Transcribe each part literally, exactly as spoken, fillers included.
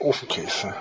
Ofenkäse.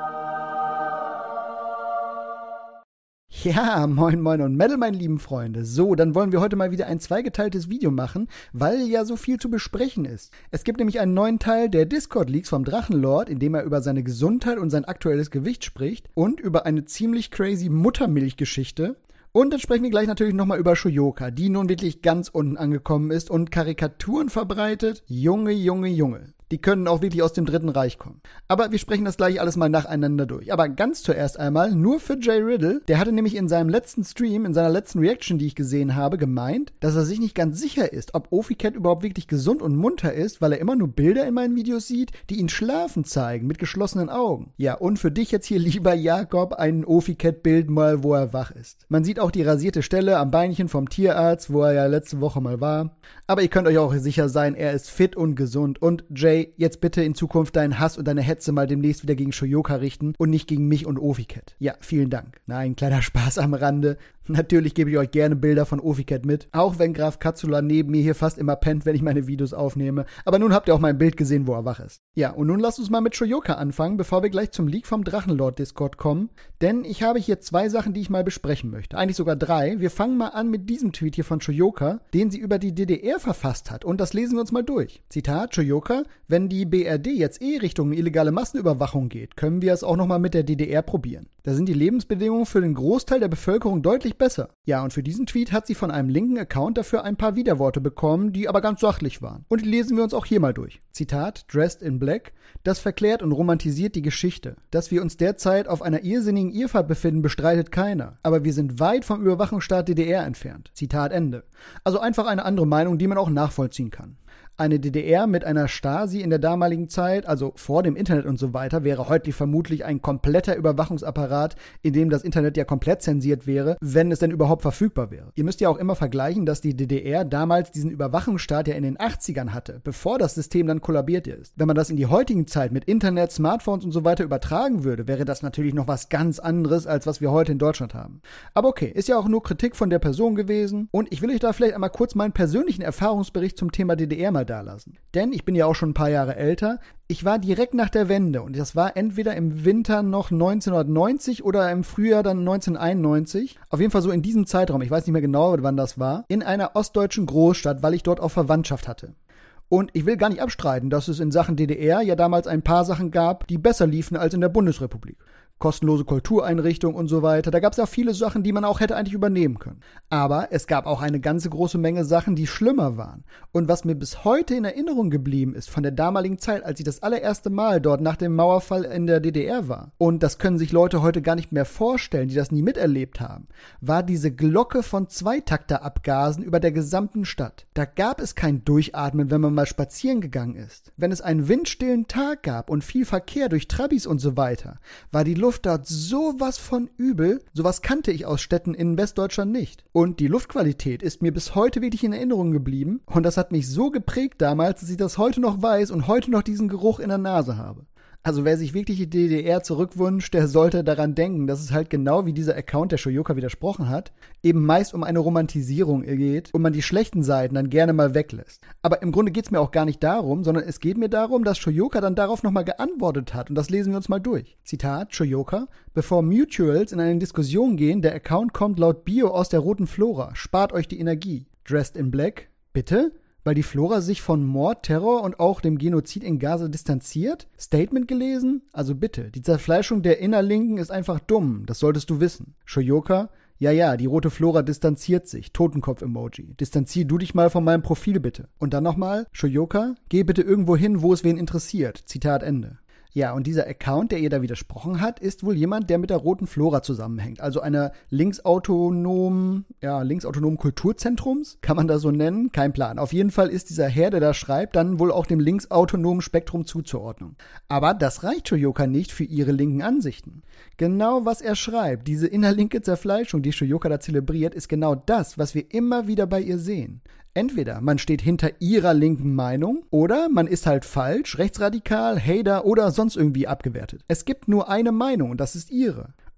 Ja, moin moin und Metal, meine lieben Freunde. So, dann wollen wir heute mal wieder ein zweigeteiltes Video machen, weil ja so viel zu besprechen ist. Es gibt nämlich einen neuen Teil der Discord-Leaks vom Drachenlord, in dem er über seine Gesundheit und sein aktuelles Gewicht spricht und über eine ziemlich crazy Muttermilchgeschichte. Und dann sprechen wir gleich natürlich nochmal über Shoyoka, die nun wirklich ganz unten angekommen ist und Karikaturen verbreitet. Junge, Junge, Junge. Die können auch wirklich aus dem Dritten Reich kommen. Aber wir sprechen das gleich alles mal nacheinander durch. Aber ganz zuerst einmal nur für Jay Riddle. Der hatte nämlich in seinem letzten Stream, in seiner letzten Reaction, die ich gesehen habe, gemeint, dass er sich nicht ganz sicher ist, ob Ophicat überhaupt wirklich gesund und munter ist, weil er immer nur Bilder in meinen Videos sieht, die ihn schlafen zeigen, mit geschlossenen Augen. Ja, und für dich jetzt hier, lieber Jakob, ein Ophicat-Bild mal, wo er wach ist. Man sieht auch die rasierte Stelle am Beinchen vom Tierarzt, wo er ja letzte Woche mal war. Aber ihr könnt euch auch sicher sein, er ist fit und gesund. Und Jay, jetzt bitte in Zukunft deinen Hass und deine Hetze mal demnächst wieder gegen Shoyoka richten und nicht gegen mich und Ophicat. Ja, vielen Dank. Nein, kleiner Spaß am Rande. Natürlich gebe ich euch gerne Bilder von Ophicat mit, auch wenn Graf Katsula neben mir hier fast immer pennt, wenn ich meine Videos aufnehme. Aber nun habt ihr auch mein Bild gesehen, wo er wach ist. Ja, und nun lasst uns mal mit Shoyoka anfangen, bevor wir gleich zum Leak vom Drachenlord Discord kommen. Denn ich habe hier zwei Sachen, die ich mal besprechen möchte. Eigentlich sogar drei. Wir fangen mal an mit diesem Tweet hier von Shoyoka, den sie über die D D R verfasst hat. Und das lesen wir uns mal durch. Zitat, Shoyoka: Wenn die B R D jetzt eh Richtung illegale Massenüberwachung geht, können wir es auch nochmal mit der D D R probieren. Da sind die Lebensbedingungen für den Großteil der Bevölkerung deutlich besser. Ja, und für diesen Tweet hat sie von einem linken Account dafür ein paar Widerworte bekommen, die aber ganz sachlich waren. Und die lesen wir uns auch hier mal durch. Zitat, Dressed in Black: Das verklärt und romantisiert die Geschichte. Dass wir uns derzeit auf einer irrsinnigen Irrfahrt befinden, bestreitet keiner. Aber wir sind weit vom Überwachungsstaat D D R entfernt. Zitat Ende. Also einfach eine andere Meinung, die man auch nachvollziehen kann. Eine D D R mit einer Stasi in der damaligen Zeit, also vor dem Internet und so weiter, wäre heute vermutlich ein kompletter Überwachungsapparat, in dem das Internet ja komplett zensiert wäre, wenn es denn überhaupt verfügbar wäre. Ihr müsst ja auch immer vergleichen, dass die D D R damals diesen Überwachungsstaat ja in den achtzigern hatte, bevor das System dann kollabiert ist. Wenn man das in die heutigen Zeit mit Internet, Smartphones und so weiter übertragen würde, wäre das natürlich noch was ganz anderes, als was wir heute in Deutschland haben. Aber okay, ist ja auch nur Kritik von der Person gewesen und ich will euch da vielleicht einmal kurz meinen persönlichen Erfahrungsbericht zum Thema D D R mal dalassen. Denn ich bin ja auch schon ein paar Jahre älter. Ich war direkt nach der Wende und das war entweder im Winter noch neunzehnhundertneunzig oder im Frühjahr dann neunzehnhunderteinundneunzig. Auf jeden Fall so in diesem Zeitraum, ich weiß nicht mehr genau, wann das war, in einer ostdeutschen Großstadt, weil ich dort auch Verwandtschaft hatte. Und ich will gar nicht abstreiten, dass es in Sachen D D R ja damals ein paar Sachen gab, die besser liefen als in der Bundesrepublik. Kostenlose Kultureinrichtungen und so weiter. Da gab es ja viele Sachen, die man auch hätte eigentlich übernehmen können. Aber es gab auch eine ganze große Menge Sachen, die schlimmer waren. Und was mir bis heute in Erinnerung geblieben ist von der damaligen Zeit, als ich das allererste Mal dort nach dem Mauerfall in der D D R war, und das können sich Leute heute gar nicht mehr vorstellen, die das nie miterlebt haben, war diese Glocke von Zweitakterabgasen über der gesamten Stadt. Da gab es kein Durchatmen, wenn man mal spazieren gegangen ist. Wenn es einen windstillen Tag gab und viel Verkehr durch Trabis und so weiter, war die Luft dort sowas von übel, sowas kannte ich aus Städten in Westdeutschland nicht. Und die Luftqualität ist mir bis heute wirklich in Erinnerung geblieben und das hat mich so geprägt damals, dass ich das heute noch weiß und heute noch diesen Geruch in der Nase habe. Also wer sich wirklich die D D R zurückwünscht, der sollte daran denken, dass es halt genau wie dieser Account, der Shoyoka widersprochen hat, eben meist um eine Romantisierung geht und man die schlechten Seiten dann gerne mal weglässt. Aber im Grunde geht es mir auch gar nicht darum, sondern es geht mir darum, dass Shoyoka dann darauf nochmal geantwortet hat und das lesen wir uns mal durch. Zitat, Shoyoka: Bevor Mutuals in eine Diskussion gehen, der Account kommt laut Bio aus der roten Flora, spart euch die Energie. Dressed in Black: Bitte? Weil die Flora sich von Mord, Terror und auch dem Genozid in Gaza distanziert? Statement gelesen? Also bitte, die Zerfleischung der Innerlinken ist einfach dumm, das solltest du wissen. Shoyoka: Ja, ja, die rote Flora distanziert sich. Totenkopf-Emoji. Distanzier du dich mal von meinem Profil bitte. Und dann nochmal, Shoyoka: Geh bitte irgendwo hin, wo es wen interessiert. Zitat Ende. Ja, und dieser Account, der ihr da widersprochen hat, ist wohl jemand, der mit der roten Flora zusammenhängt. Also einer linksautonomen, ja, linksautonomen Kulturzentrums, kann man das so nennen? Kein Plan. Auf jeden Fall ist dieser Herr, der da schreibt, dann wohl auch dem linksautonomen Spektrum zuzuordnen. Aber das reicht Shoyoka nicht für ihre linken Ansichten. Genau was er schreibt, diese innerlinke Zerfleischung, die Shoyoka da zelebriert, ist genau das, was wir immer wieder bei ihr sehen. Entweder man steht hinter ihrer linken Meinung oder man ist halt falsch, rechtsradikal, Hater oder sonst irgendwie abgewertet. Es gibt nur eine Meinung und das ist ihre.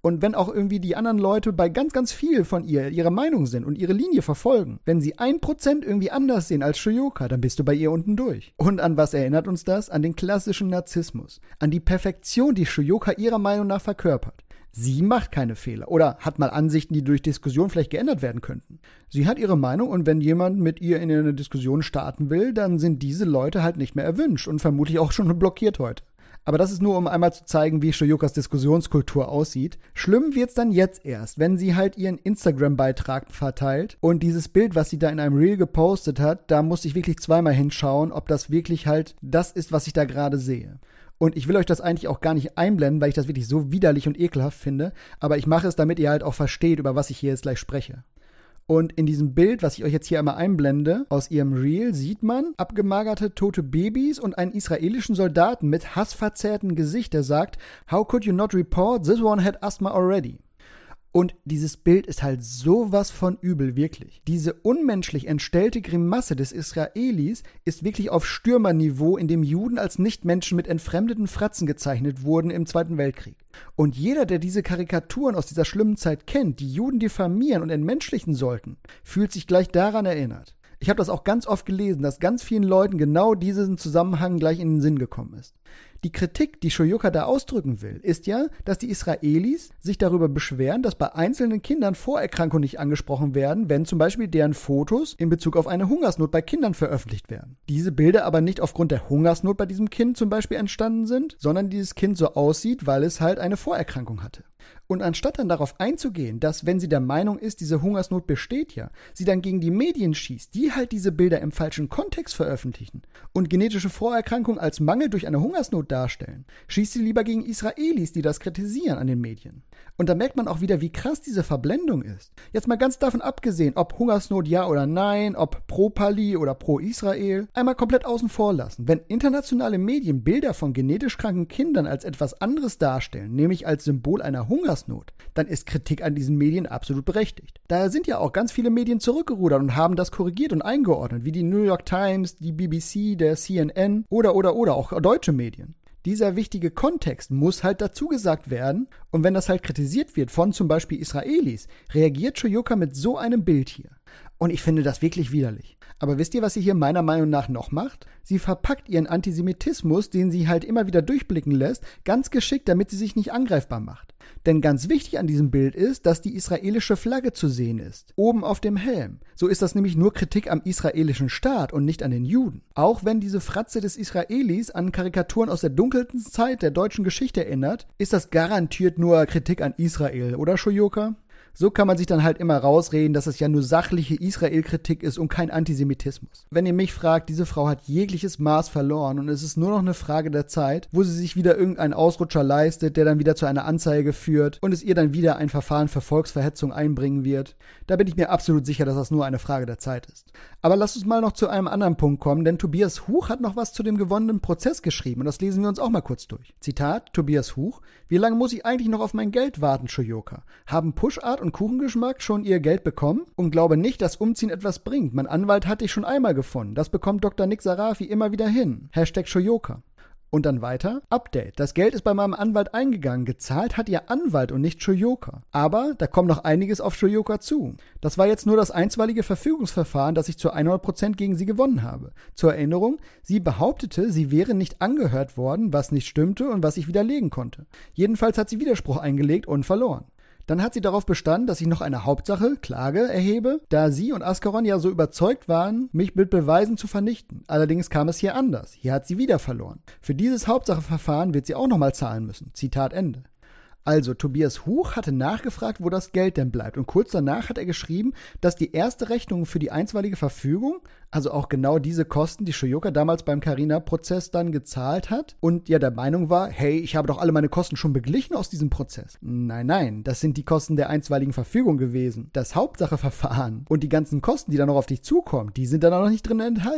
Und wenn auch irgendwie die anderen Leute bei ganz, ganz viel von ihr ihrer Meinung sind und ihre Linie verfolgen, wenn sie ein Prozent irgendwie anders sehen als Shoyoka, dann bist du bei ihr unten durch. Und an was erinnert uns das? An den klassischen Narzissmus. An die Perfektion, die Shoyoka ihrer Meinung nach verkörpert. Sie macht keine Fehler oder hat mal Ansichten, die durch Diskussion vielleicht geändert werden könnten. Sie hat ihre Meinung und wenn jemand mit ihr in eine Diskussion starten will, dann sind diese Leute halt nicht mehr erwünscht und vermutlich auch schon blockiert heute. Aber das ist nur, um einmal zu zeigen, wie Shoyokas Diskussionskultur aussieht. Schlimm wird's dann jetzt erst, wenn sie halt ihren Instagram-Beitrag verteilt und dieses Bild, was sie da in einem Reel gepostet hat, da musste ich wirklich zweimal hinschauen, ob das wirklich halt das ist, was ich da gerade sehe. Und ich will euch das eigentlich auch gar nicht einblenden, weil ich das wirklich so widerlich und ekelhaft finde. Aber ich mache es, damit ihr halt auch versteht, über was ich hier jetzt gleich spreche. Und in diesem Bild, was ich euch jetzt hier einmal einblende, aus ihrem Reel sieht man abgemagerte tote Babys und einen israelischen Soldaten mit hassverzerrtem Gesicht, der sagt, "How could you not report? This one had asthma already." Und dieses Bild ist halt sowas von übel, wirklich. Diese unmenschlich entstellte Grimasse des Israelis ist wirklich auf Stürmerniveau, in dem Juden als Nichtmenschen mit entfremdeten Fratzen gezeichnet wurden im Zweiten Weltkrieg. Und jeder, der diese Karikaturen aus dieser schlimmen Zeit kennt, die Juden diffamieren und entmenschlichen sollten, fühlt sich gleich daran erinnert. Ich habe das auch ganz oft gelesen, dass ganz vielen Leuten genau diesen Zusammenhang gleich in den Sinn gekommen ist. Die Kritik, die Shoyoka da ausdrücken will, ist ja, dass die Israelis sich darüber beschweren, dass bei einzelnen Kindern Vorerkrankungen nicht angesprochen werden, wenn zum Beispiel deren Fotos in Bezug auf eine Hungersnot bei Kindern veröffentlicht werden. Diese Bilder aber nicht aufgrund der Hungersnot bei diesem Kind zum Beispiel entstanden sind, sondern dieses Kind so aussieht, weil es halt eine Vorerkrankung hatte. Und anstatt dann darauf einzugehen, dass, wenn sie der Meinung ist, diese Hungersnot besteht ja, sie dann gegen die Medien schießt, die halt diese Bilder im falschen Kontext veröffentlichen und genetische Vorerkrankungen als Mangel durch eine Hungersnot darstellen, schießt sie lieber gegen Israelis, die das kritisieren an den Medien. Und da merkt man auch wieder, wie krass diese Verblendung ist. Jetzt mal ganz davon abgesehen, ob Hungersnot ja oder nein, ob pro-Pali oder pro-Israel, einmal komplett außen vor lassen. Wenn internationale Medien Bilder von genetisch kranken Kindern als etwas anderes darstellen, nämlich als Symbol einer Hungersnot, dann ist Kritik an diesen Medien absolut berechtigt. Daher sind ja auch ganz viele Medien zurückgerudert und haben das korrigiert und eingeordnet, wie die New York Times, die B B C, der C N N oder oder oder auch deutsche Medien. Dieser wichtige Kontext muss halt dazu gesagt werden und wenn das halt kritisiert wird von zum Beispiel Israelis, reagiert Shoyoka mit so einem Bild hier. Und ich finde das wirklich widerlich. Aber wisst ihr, was sie hier meiner Meinung nach noch macht? Sie verpackt ihren Antisemitismus, den sie halt immer wieder durchblicken lässt, ganz geschickt, damit sie sich nicht angreifbar macht. Denn ganz wichtig an diesem Bild ist, dass die israelische Flagge zu sehen ist, oben auf dem Helm. So ist das nämlich nur Kritik am israelischen Staat und nicht an den Juden. Auch wenn diese Fratze des Israelis an Karikaturen aus der dunkelsten Zeit der deutschen Geschichte erinnert, ist das garantiert nur Kritik an Israel, oder Shoyoka? So kann man sich dann halt immer rausreden, dass es ja nur sachliche Israel-Kritik ist und kein Antisemitismus. Wenn ihr mich fragt, diese Frau hat jegliches Maß verloren und es ist nur noch eine Frage der Zeit, wo sie sich wieder irgendeinen Ausrutscher leistet, der dann wieder zu einer Anzeige führt und es ihr dann wieder ein Verfahren für Volksverhetzung einbringen wird. Da bin ich mir absolut sicher, dass das nur eine Frage der Zeit ist. Aber lasst uns mal noch zu einem anderen Punkt kommen, denn Tobias Huch hat noch was zu dem gewonnenen Prozess geschrieben und das lesen wir uns auch mal kurz durch. Zitat, Tobias Huch: Wie lange muss ich eigentlich noch auf mein Geld warten, Shoyoka? Haben Pushart und Kuchengeschmack schon ihr Geld bekommen? Und glaube nicht, dass Umziehen etwas bringt. Mein Anwalt hatte ich schon einmal gefunden. Das bekommt Doktor Nick Sarafi immer wieder hin. Hashtag Shoyoka. Und dann weiter. Update. Das Geld ist bei meinem Anwalt eingegangen. Gezahlt hat ihr Anwalt und nicht Shoyoka. Aber da kommt noch einiges auf Shoyoka zu. Das war jetzt nur das einstweilige Verfügungsverfahren, das ich zu hundert Prozent gegen sie gewonnen habe. Zur Erinnerung, sie behauptete, sie wäre nicht angehört worden, was nicht stimmte und was ich widerlegen konnte. Jedenfalls hat sie Widerspruch eingelegt und verloren. Dann hat sie darauf bestanden, dass ich noch eine Hauptsache, Klage, erhebe, da sie und Ascaron ja so überzeugt waren, mich mit Beweisen zu vernichten. Allerdings kam es hier anders. Hier hat sie wieder verloren. Für dieses Hauptsacheverfahren wird sie auch nochmal zahlen müssen. Zitat Ende. Also, Tobias Huch hatte nachgefragt, wo das Geld denn bleibt. Und kurz danach hat er geschrieben, dass die erste Rechnung für die einstweilige Verfügung, also auch genau diese Kosten, die Shoyoka damals beim Carina-Prozess dann gezahlt hat und ja der Meinung war, hey, ich habe doch alle meine Kosten schon beglichen aus diesem Prozess. Nein, nein, das sind die Kosten der einstweiligen Verfügung gewesen. Das Hauptsacheverfahren und die ganzen Kosten, die dann noch auf dich zukommen, die sind dann auch noch nicht drin enthalten.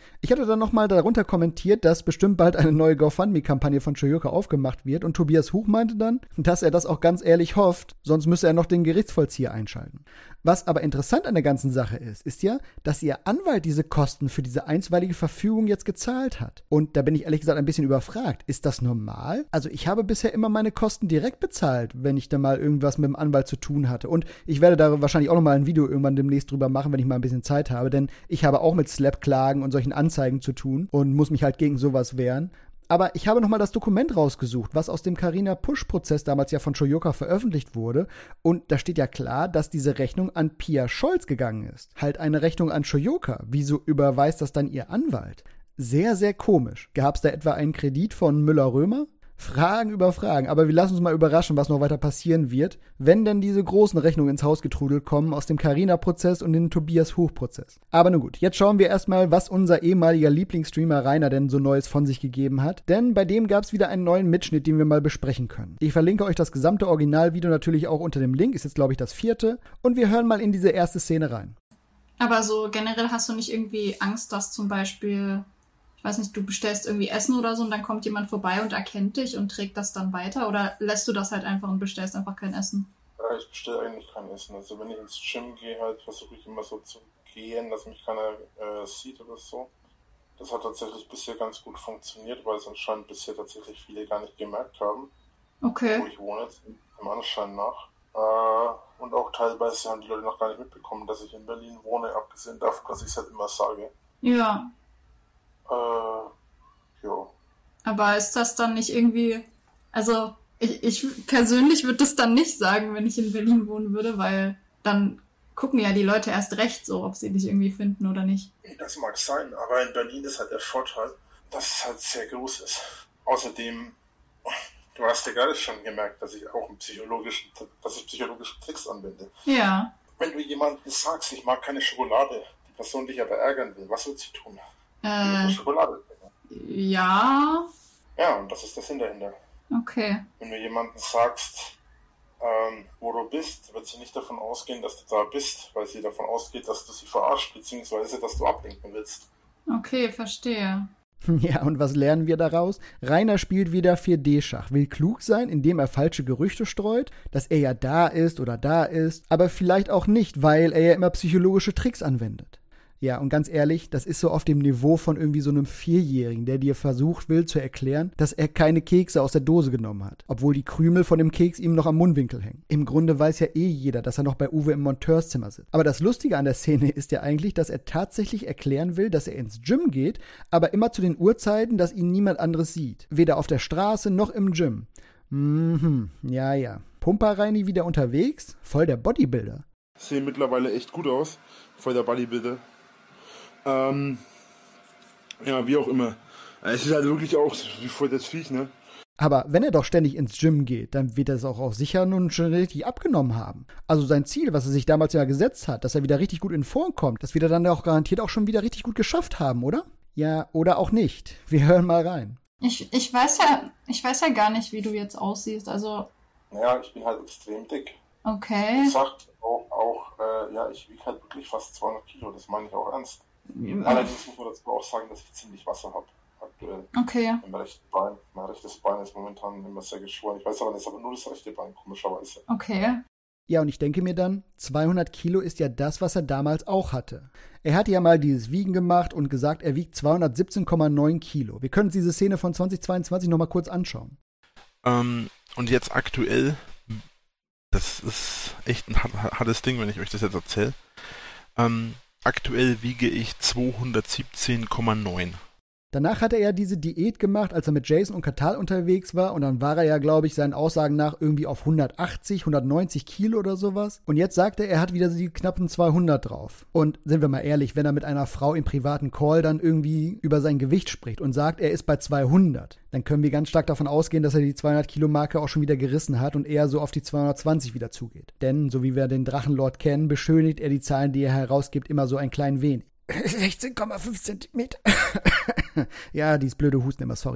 Ich hatte dann nochmal darunter kommentiert, dass bestimmt bald eine neue GoFundMe-Kampagne von Shoyoka aufgemacht wird und Tobias Huch meinte dann, dass er das auch ganz ehrlich hofft, sonst müsste er noch den Gerichtsvollzieher einschalten. Was aber interessant an der ganzen Sache ist, ist ja, dass ihr Anwalt diese Kosten für diese einstweilige Verfügung jetzt gezahlt hat. Und da bin ich ehrlich gesagt ein bisschen überfragt. Ist das normal? Also ich habe bisher immer meine Kosten direkt bezahlt, wenn ich dann mal irgendwas mit dem Anwalt zu tun hatte. Und ich werde da wahrscheinlich auch nochmal ein Video irgendwann demnächst drüber machen, wenn ich mal ein bisschen Zeit habe, denn ich habe auch mit Slap-Klagen und solchen Anzeigen zu tun und muss mich halt gegen sowas wehren. Aber ich habe nochmal das Dokument rausgesucht, was aus dem Carina-Pusch-Prozess damals ja von Shoyoka veröffentlicht wurde. Und da steht ja klar, dass diese Rechnung an Pia Scholz gegangen ist. Halt eine Rechnung an Shoyoka. Wieso überweist das dann ihr Anwalt? Sehr, sehr komisch. Gab es da etwa einen Kredit von Müller-Römer? Fragen über Fragen, aber wir lassen uns mal überraschen, was noch weiter passieren wird, wenn denn diese großen Rechnungen ins Haus getrudelt kommen aus dem Carina-Prozess und dem Tobias Huch-Prozess. Aber nun gut, jetzt schauen wir erstmal, was unser ehemaliger Lieblingsstreamer Rainer denn so Neues von sich gegeben hat, denn bei dem gab es wieder einen neuen Mitschnitt, den wir mal besprechen können. Ich verlinke euch das gesamte Originalvideo natürlich auch unter dem Link, ist jetzt glaube ich das vierte, und wir hören mal in diese erste Szene rein. Aber so generell hast du nicht irgendwie Angst, dass zum Beispiel... Ich weiß nicht, du bestellst irgendwie Essen oder so und dann kommt jemand vorbei und erkennt dich und trägt das dann weiter? Oder lässt du das halt einfach und bestellst einfach kein Essen? Ja, ich bestelle eigentlich kein Essen. Also wenn ich ins Gym gehe, halt versuche ich immer so zu gehen, dass mich keiner äh, sieht oder so. Das hat tatsächlich bisher ganz gut funktioniert, weil es anscheinend bisher tatsächlich viele gar nicht gemerkt haben. Okay. Wo ich wohne, im Anschein nach. Äh, und auch teilweise haben die Leute noch gar nicht mitbekommen, dass ich in Berlin wohne, abgesehen davon, dass ich es halt immer sage. Ja. Äh, ja. Aber ist das dann nicht irgendwie, also ich, ich persönlich würde das dann nicht sagen, wenn ich in Berlin wohnen würde, weil dann gucken ja die Leute erst recht so, ob sie dich irgendwie finden oder nicht. Das mag sein, aber in Berlin ist halt der Vorteil, dass es halt sehr groß ist. Außerdem, du hast ja gerade schon gemerkt, dass ich auch einen psychologischen, dass ich psychologische Tricks anwende. Ja. Wenn du jemandem sagst, ich mag keine Schokolade, die Person dich aber ärgern will, was wird sie tun? Äh, Schokolade. Ja. Ja, und das ist der Sinn dahinter. Okay. Wenn du jemandem sagst, ähm, wo du bist, wird sie nicht davon ausgehen, dass du da bist, weil sie davon ausgeht, dass du sie verarscht, beziehungsweise dass du ablenken willst. Okay, verstehe. Ja, und was lernen wir daraus? Rainer spielt wieder vier D-Schach, will klug sein, indem er falsche Gerüchte streut, dass er ja da ist oder da ist, aber vielleicht auch nicht, weil er ja immer psychologische Tricks anwendet. Ja, und ganz ehrlich, das ist so auf dem Niveau von irgendwie so einem Vierjährigen, der dir versucht will zu erklären, dass er keine Kekse aus der Dose genommen hat, obwohl die Krümel von dem Keks ihm noch am Mundwinkel hängen. Im Grunde weiß ja eh jeder, dass er noch bei Uwe im Monteurszimmer sitzt. Aber das Lustige an der Szene ist ja eigentlich, dass er tatsächlich erklären will, dass er ins Gym geht, aber immer zu den Uhrzeiten, dass ihn niemand anderes sieht. Weder auf der Straße noch im Gym. Mhm, ja, ja. Pumper-Reini wieder unterwegs? Voll der Bodybuilder. Sehen mittlerweile echt gut aus. Voll der Bodybuilder. Ähm, ja, wie auch immer. Es ist halt wirklich auch wie voll das Viech, ne? Aber wenn er doch ständig ins Gym geht, dann wird er es auch, auch sicher nun schon richtig abgenommen haben. Also sein Ziel, was er sich damals ja gesetzt hat, dass er wieder richtig gut in Form kommt, das wird er dann auch garantiert auch schon wieder richtig gut geschafft haben, oder? Ja, oder auch nicht. Wir hören mal rein. Ich, ich weiß ja, ich weiß ja gar nicht, wie du jetzt aussiehst, also... Naja, ich bin halt extrem dick. Okay. Ich sag auch, auch äh, ja, ich wiege halt wirklich fast zweihundert Kilo, das meine ich auch ernst. Allerdings muss man dazu auch sagen, dass ich ziemlich Wasser habe, aktuell. Okay. Im rechten Bein. Mein rechtes Bein ist momentan immer sehr geschwollen. Ich weiß aber, das ist aber nur das rechte Bein, komischerweise. Okay. Ja, und ich denke mir dann, zweihundert Kilo ist ja das, was er damals auch hatte. Er hatte ja mal dieses Wiegen gemacht und gesagt, er wiegt zweihundertsiebzehn Komma neun Kilo. Wir können uns diese Szene von zweitausendzweiundzwanzig nochmal kurz anschauen. Ähm, und jetzt aktuell, das ist echt ein hartes Ding, wenn ich euch das jetzt erzähle. Ähm, aktuell wiege ich zweihundertsiebzehn Komma neun. Danach hat er ja diese Diät gemacht, als er mit Jason und Katal unterwegs war. Und dann war er ja, glaube ich, seinen Aussagen nach irgendwie auf hundertachtzig, hundertneunzig Kilo oder sowas. Und jetzt sagt er, er hat wieder die knappen zweihundert drauf. Und sind wir mal ehrlich, wenn er mit einer Frau im privaten Call dann irgendwie über sein Gewicht spricht und sagt, er ist bei zweihundert, dann können wir ganz stark davon ausgehen, dass er die zweihundert-Kilo-Marke auch schon wieder gerissen hat und eher so auf die zweihundertzwanzig wieder zugeht. Denn, so wie wir den Drachenlord kennen, beschönigt er die Zahlen, die er herausgibt, immer so ein klein wenig. sechzehn Komma fünf Zentimeter. Ja, dieses blöde Husten immer, sorry.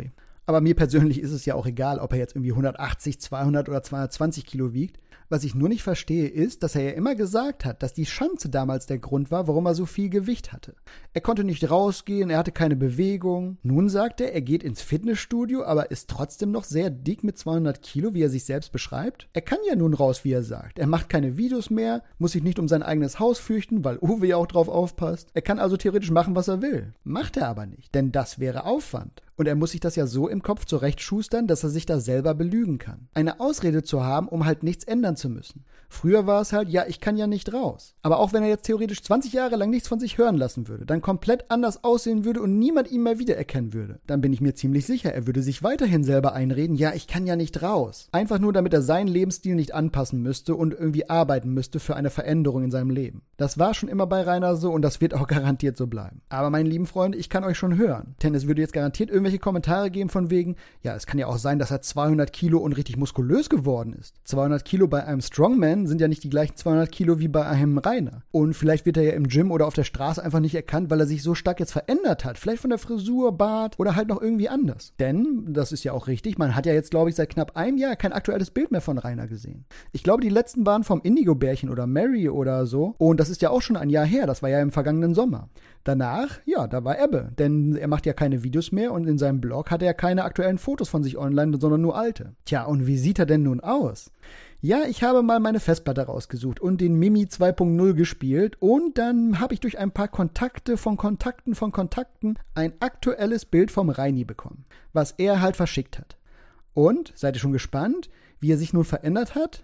Aber mir persönlich ist es ja auch egal, ob er jetzt irgendwie hundertachtzig, zweihundert oder zweihundertzwanzig Kilo wiegt. Was ich nur nicht verstehe, ist, dass er ja immer gesagt hat, dass die Schanze damals der Grund war, warum er so viel Gewicht hatte. Er konnte nicht rausgehen, er hatte keine Bewegung. Nun sagt er, er geht ins Fitnessstudio, aber ist trotzdem noch sehr dick mit zweihundert Kilo, wie er sich selbst beschreibt. Er kann ja nun raus, wie er sagt. Er macht keine Videos mehr, muss sich nicht um sein eigenes Haus fürchten, weil Uwe ja auch drauf aufpasst. Er kann also theoretisch machen, was er will. Macht er aber nicht, denn das wäre Aufwand. Und er muss sich das ja so im Kopf zurechtschustern, dass er sich da selber belügen kann. Eine Ausrede zu haben, um halt nichts ändern zu müssen. Früher war es halt, ja, ich kann ja nicht raus. Aber auch wenn er jetzt theoretisch zwanzig Jahre lang nichts von sich hören lassen würde, dann komplett anders aussehen würde und niemand ihn mehr wiedererkennen würde, dann bin ich mir ziemlich sicher, er würde sich weiterhin selber einreden, ja, ich kann ja nicht raus. Einfach nur, damit er seinen Lebensstil nicht anpassen müsste und irgendwie arbeiten müsste für eine Veränderung in seinem Leben. Das war schon immer bei Rainer so und das wird auch garantiert so bleiben. Aber meine lieben Freunde, ich kann euch schon hören, denn es würde jetzt garantiert irgendwelche Kommentare geben von wegen, ja, es kann ja auch sein, dass er zweihundert Kilo und richtig muskulös geworden ist. zweihundert Kilo bei einem Strongman sind ja nicht die gleichen zweihundert Kilo wie bei einem Rainer. Und vielleicht wird er ja im Gym oder auf der Straße einfach nicht erkannt, weil er sich so stark jetzt verändert hat. Vielleicht von der Frisur, Bart oder halt noch irgendwie anders. Denn, das ist ja auch richtig, man hat ja jetzt, glaube ich, seit knapp einem Jahr kein aktuelles Bild mehr von Rainer gesehen. Ich glaube, die letzten waren vom Indigo-Bärchen oder Mary oder so. Und das ist ja auch schon ein Jahr her, das war ja im vergangenen Sommer. Danach, ja, da war Ebbe, denn er macht ja keine Videos mehr und in seinem Blog hat er keine aktuellen Fotos von sich online, sondern nur alte. Tja, und wie sieht er denn nun aus? Ja, ich habe mal meine Festplatte rausgesucht und den Mimi zwei Punkt null gespielt und dann habe ich durch ein paar Kontakte von Kontakten von Kontakten ein aktuelles Bild vom Reini bekommen, was er halt verschickt hat. Und, seid ihr schon gespannt, wie er sich nun verändert hat?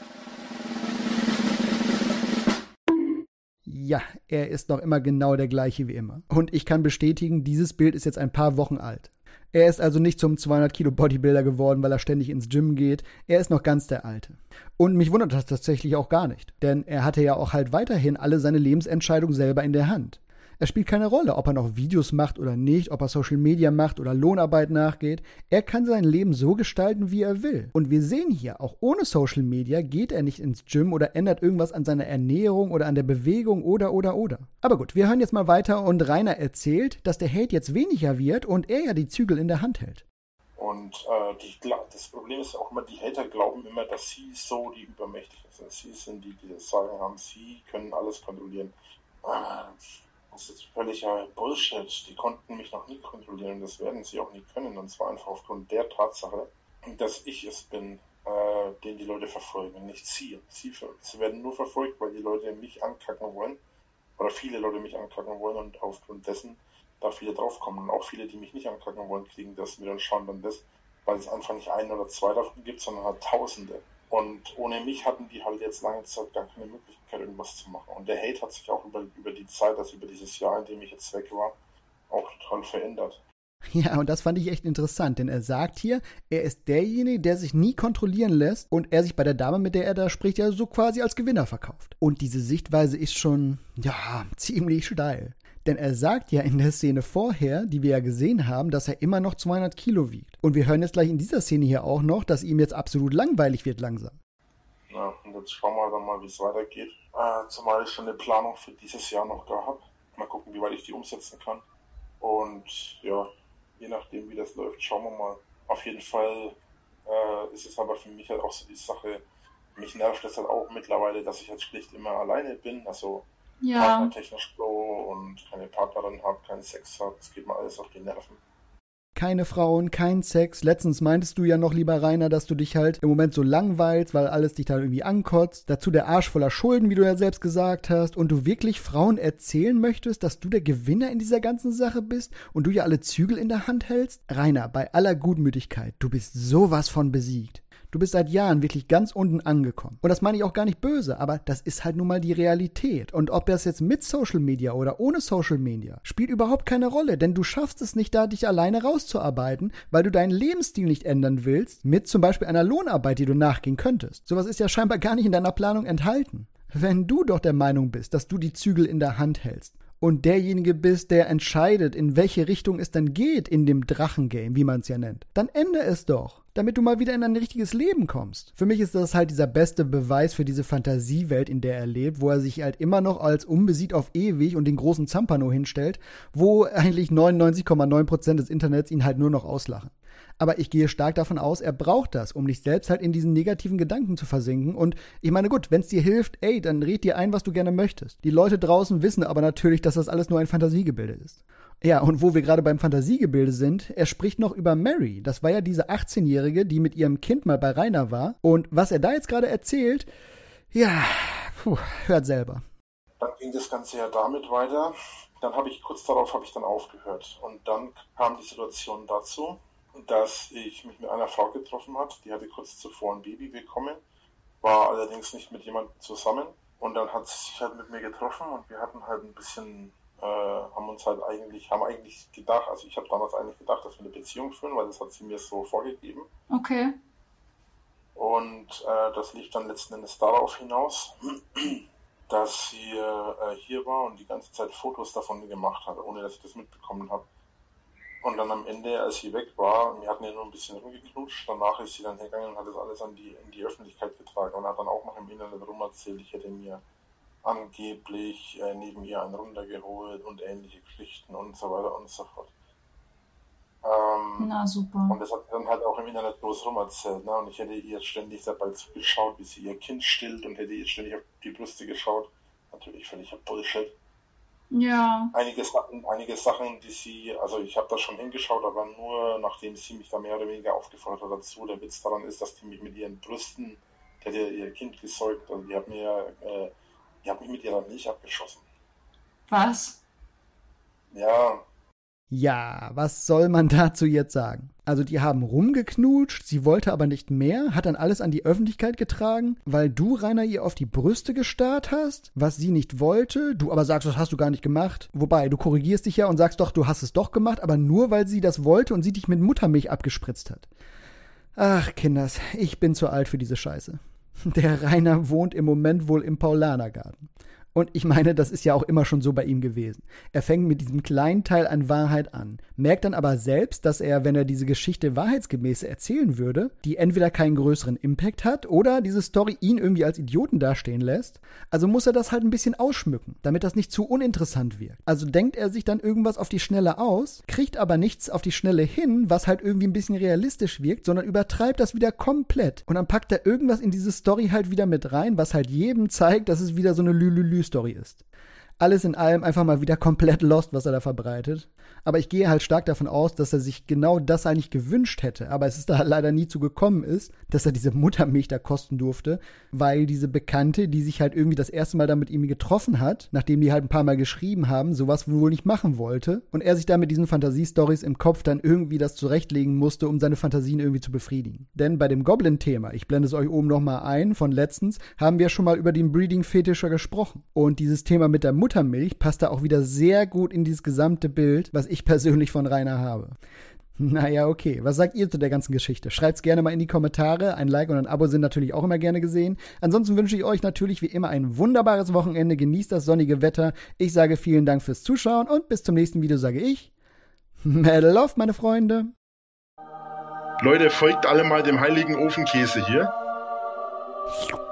Ja, er ist noch immer genau der gleiche wie immer. Und ich kann bestätigen, dieses Bild ist jetzt ein paar Wochen alt. Er ist also nicht zum zweihundert Kilo Bodybuilder geworden, weil er ständig ins Gym geht. Er ist noch ganz der Alte. Und mich wundert das tatsächlich auch gar nicht. Denn er hatte ja auch halt weiterhin alle seine Lebensentscheidungen selber in der Hand. Es spielt keine Rolle, ob er noch Videos macht oder nicht, ob er Social Media macht oder Lohnarbeit nachgeht. Er kann sein Leben so gestalten, wie er will. Und wir sehen hier, auch ohne Social Media geht er nicht ins Gym oder ändert irgendwas an seiner Ernährung oder an der Bewegung oder, oder, oder. Aber gut, wir hören jetzt mal weiter und Rainer erzählt, dass der Hate jetzt weniger wird und er ja die Zügel in der Hand hält. Und äh, die, das Problem ist auch immer, die Hater glauben immer, dass sie so die Übermächtigen sind. Sie sind die, die das Sagen haben, sie können alles kontrollieren. Äh, Das ist völliger Bullshit. Die konnten mich noch nie kontrollieren und das werden sie auch nie können. Und zwar einfach aufgrund der Tatsache, dass ich es bin, äh, den die Leute verfolgen, nicht sie. sie. Sie werden nur verfolgt, weil die Leute mich ankacken wollen oder viele Leute mich ankacken wollen und aufgrund dessen da viele draufkommen. Und auch viele, die mich nicht ankacken wollen, kriegen das mit und schauen dann das, weil es einfach nicht ein oder zwei davon gibt, sondern halt Tausende. Und ohne mich hatten die halt jetzt lange Zeit gar keine Möglichkeit, irgendwas zu machen. Und der Hate hat sich auch über, über die Zeit, also über dieses Jahr, in dem ich jetzt weg war, auch total verändert. Ja, und das fand ich echt interessant, denn er sagt hier, er ist derjenige, der sich nie kontrollieren lässt und er sich bei der Dame, mit der er da spricht, ja so quasi als Gewinner verkauft. Und diese Sichtweise ist schon, ja, ziemlich steil. Denn er sagt ja in der Szene vorher, die wir ja gesehen haben, dass er immer noch zweihundert Kilo wiegt. Und wir hören jetzt gleich in dieser Szene hier auch noch, dass ihm jetzt absolut langweilig wird langsam. Ja, und jetzt schauen wir dann mal, wie es weitergeht. Äh, zumal ich schon eine Planung für dieses Jahr noch da habe. Mal gucken, wie weit ich die umsetzen kann. Und ja, je nachdem, wie das läuft, schauen wir mal. Auf jeden Fall äh, ist es aber für mich halt auch so die Sache, mich nervt das halt auch mittlerweile, dass ich halt schlicht immer alleine bin. Also Ja. partnertechnisch so und keine Partnerin habe, keinen Sex habe, das geht mir alles auf die Nerven. Keine Frauen, kein Sex. Letztens meintest du ja noch, lieber Rainer, dass du dich halt im Moment so langweilst, weil alles dich da irgendwie ankotzt. Dazu der Arsch voller Schulden, wie du ja selbst gesagt hast. Und du wirklich Frauen erzählen möchtest, dass du der Gewinner in dieser ganzen Sache bist und du ja alle Zügel in der Hand hältst? Rainer, bei aller Gutmütigkeit, du bist sowas von besiegt. Du bist seit Jahren wirklich ganz unten angekommen. Und das meine ich auch gar nicht böse, aber das ist halt nun mal die Realität. Und ob das jetzt mit Social Media oder ohne Social Media, spielt überhaupt keine Rolle, denn du schaffst es nicht da, dich alleine rauszuarbeiten, weil du deinen Lebensstil nicht ändern willst, mit zum Beispiel einer Lohnarbeit, die du nachgehen könntest. Sowas ist ja scheinbar gar nicht in deiner Planung enthalten. Wenn du doch der Meinung bist, dass du die Zügel in der Hand hältst und derjenige bist, der entscheidet, in welche Richtung es dann geht in dem Drachengame, wie man es ja nennt, dann ändere es doch. damit du mal wieder in ein richtiges Leben kommst. Für mich ist das halt dieser beste Beweis für diese Fantasiewelt, in der er lebt, wo er sich halt immer noch als unbesiegt auf ewig und den großen Zampano hinstellt, wo eigentlich neunundneunzig Komma neun Prozent des Internets ihn halt nur noch auslachen. Aber ich gehe stark davon aus, er braucht das, um nicht selbst halt in diesen negativen Gedanken zu versinken. Und ich meine, gut, wenn es dir hilft, ey, dann red dir ein, was du gerne möchtest. Die Leute draußen wissen aber natürlich, dass das alles nur ein Fantasiegebilde ist. Ja, und wo wir gerade beim Fantasiegebilde sind, er spricht noch über Mary. Das war ja diese achtzehnjährige, die mit ihrem Kind mal bei Rainer war. Und was er da jetzt gerade erzählt, ja, puh, hört selber. Dann ging das Ganze ja damit weiter. Dann habe ich, kurz darauf habe ich dann aufgehört. Und dann kam die Situation dazu, dass ich mich mit einer Frau getroffen habe, die hatte kurz zuvor ein Baby bekommen, war allerdings nicht mit jemandem zusammen und dann hat sie sich halt mit mir getroffen und wir hatten halt ein bisschen, äh, haben uns halt eigentlich, haben eigentlich gedacht, also ich habe damals eigentlich gedacht, dass wir eine Beziehung führen, weil das hat sie mir so vorgegeben. Okay. Und äh, das lief dann letzten Endes darauf hinaus, dass sie äh, hier war und die ganze Zeit Fotos davon gemacht hat, ohne dass ich das mitbekommen habe. Und dann am Ende, als sie weg war, wir hatten ja nur ein bisschen rumgeknutscht, danach ist sie dann hergegangen und hat das alles an die, in die Öffentlichkeit getragen und hat dann auch noch im Internet rum erzählt, ich hätte mir angeblich äh, neben ihr einen runtergeholt und ähnliche Geschichten und so weiter und so fort. Ähm, Na super. Und das hat sie dann halt auch im Internet bloß rum erzählt, ne? Und ich hätte ihr ständig dabei zugeschaut, wie sie ihr Kind stillt und hätte ihr ständig auf die Brüste geschaut. Natürlich völliger Bullshit. Ja. Einige Sachen, einige Sachen, die sie, also ich habe da schon hingeschaut, aber nur nachdem sie mich da mehr oder weniger aufgefordert hat dazu. Der Witz daran ist, dass die mich mit ihren Brüsten, die hat ja ihr Kind gesäugt und die hat mir, äh, die hat mich mit ihrer Milch abgeschossen. Was? Ja. Ja, was soll man dazu jetzt sagen? Also die haben rumgeknutscht, sie wollte aber nicht mehr, hat dann alles an die Öffentlichkeit getragen, weil du, Rainer, ihr auf die Brüste gestarrt hast, was sie nicht wollte, du aber sagst, das hast du gar nicht gemacht. Wobei, du korrigierst dich ja und sagst doch, du hast es doch gemacht, aber nur, weil sie das wollte und sie dich mit Muttermilch abgespritzt hat. Ach, Kinders, ich bin zu alt für diese Scheiße. Der Rainer wohnt im Moment wohl im Paulanergarten. Und ich meine, das ist ja auch immer schon so bei ihm gewesen. Er fängt mit diesem kleinen Teil an Wahrheit an, merkt dann aber selbst, dass er, wenn er diese Geschichte wahrheitsgemäß erzählen würde, die entweder keinen größeren Impact hat oder diese Story ihn irgendwie als Idioten dastehen lässt. Also muss er das halt ein bisschen ausschmücken, damit das nicht zu uninteressant wirkt. Also denkt er sich dann irgendwas auf die Schnelle aus, kriegt aber nichts auf die Schnelle hin, was halt irgendwie ein bisschen realistisch wirkt, sondern übertreibt das wieder komplett. Und dann packt er irgendwas in diese Story halt wieder mit rein, was halt jedem zeigt, dass es wieder so eine Lülülü Story ist. Alles in allem einfach mal wieder komplett lost, was er da verbreitet. Aber ich gehe halt stark davon aus, dass er sich genau das eigentlich gewünscht hätte. Aber es ist da leider nie zu gekommen ist, dass er diese Muttermilch da kosten durfte, weil diese Bekannte, die sich halt irgendwie das erste Mal da mit ihm getroffen hat, nachdem die halt ein paar Mal geschrieben haben, sowas wohl nicht machen wollte. Und er sich da mit diesen Fantasiestories im Kopf dann irgendwie das zurechtlegen musste, um seine Fantasien irgendwie zu befriedigen. Denn bei dem Goblin-Thema, ich blende es euch oben nochmal ein, von letztens, haben wir schon mal über den Breeding-Fetischer gesprochen. Und dieses Thema mit der Muttermilch passt da auch wieder sehr gut in dieses gesamte Bild, was ich persönlich von Rainer habe. Naja, okay. Was sagt ihr zu der ganzen Geschichte? Schreibt's gerne mal in die Kommentare. Ein Like und ein Abo sind natürlich auch immer gerne gesehen. Ansonsten wünsche ich euch natürlich wie immer ein wunderbares Wochenende. Genießt das sonnige Wetter. Ich sage vielen Dank fürs Zuschauen und bis zum nächsten Video sage ich Medal of, meine Freunde. Leute, folgt alle mal dem heiligen Ofenkäse hier.